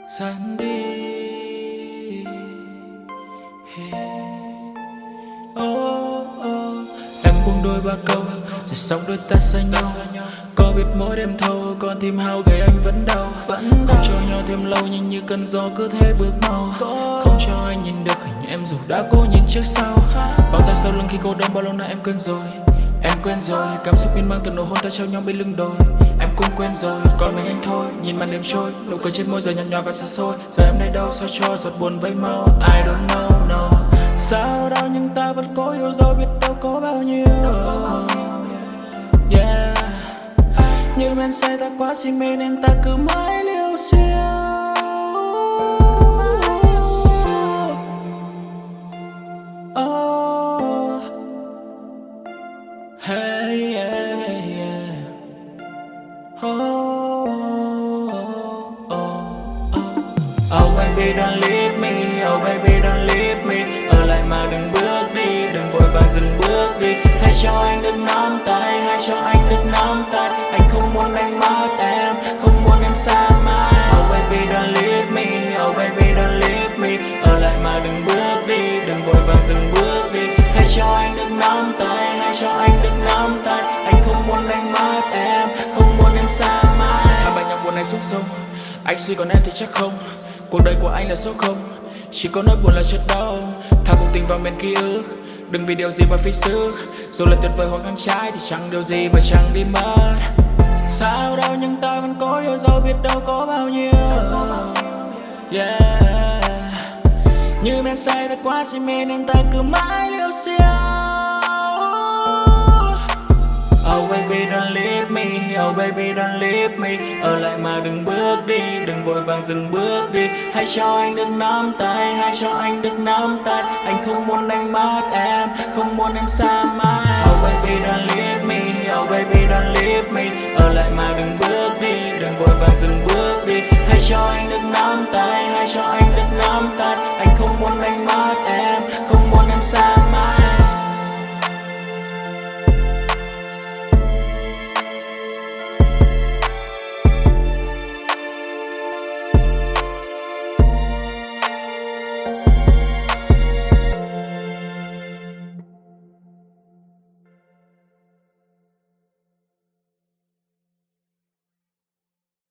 Dần đi. Em buông đôi ba câu rồi xong đôi ta xa nhau. Có biết mỗi đêm thâu con tim hao gầy anh vẫn đau. Không cho nhau thêm lâu nhưng như cơn gió cứ thế bước mau. Không cho anh nhìn được hình em dù đã cố nhìn trước sau. Vòng tay sau lưng khi cô đơn bao lâu nay em quên rồi. Em quên rồi cảm xúc miên man từ nụ hôn ta treo nhau bên lưng đồi. Em cũng quên rồi còn mình anh thôi. Nhìn màn đêm trôi nụ cười trên môi giờ nhạt nhòa và xa xôi. Giờ em nơi đâu sao cho giọt buồn vây mau. I don't know no. Sao đau nhưng ta vẫn cố yêu dẫu biết đâu có bao nhiêu. Yeah. Như men say ta quá si mê nên ta cứ mãi liêu xiêu. Oh. Hey, yeah, yeah. Oh, oh, oh. Oh baby don't leave me, oh baby don't leave me. Ở lại mà đừng bước đi, đừng vội vàng dừng bước đi. Hãy cho anh được nắm tay, hãy cho anh được nắm tay. Anh không muốn anh mất em, không muốn em xa mãi. Oh baby don't leave me, oh baby don't leave me. Ở lại mà đừng bước đi, đừng vội vàng dừng bước đi. Hãy cho anh được nắm tay, hãy cho anh được nắm tay. Anh không muốn anh mất em, không muốn em xa mãi. Hai bài nhạc buồn này xuống sông, anh suy còn em thì chắc không. Cuộc đời của anh là số không, chỉ có nỗi buồn là chết đau. Thả cuộc tình vào miền ký ức, đừng vì điều gì mà phí sức. Dù là tuyệt vời hoặc ngang trái thì chẳng điều gì mà chẳng đi mất. Sao đâu nhưng ta vẫn có yêu dẫu biết đâu có bao nhiêu. Yeah. Như men say ta quá si mê nên ta cứ mãi liêu xiêu. Oh baby don't leave me, oh baby don't leave me. Ở lại mà đừng bước đi, đừng vội vàng dừng bước đi. Hãy cho anh được nắm tay, hãy cho anh được nắm tay. Anh không muốn anh mất em, không muốn em xa mãi. Oh baby don't leave me, oh baby don't leave me. Ở lại mà đừng bước đi, đừng vội vàng dừng bước đi. Hãy cho anh được nắm tay, hãy cho anh được nắm tay. Anh không muốn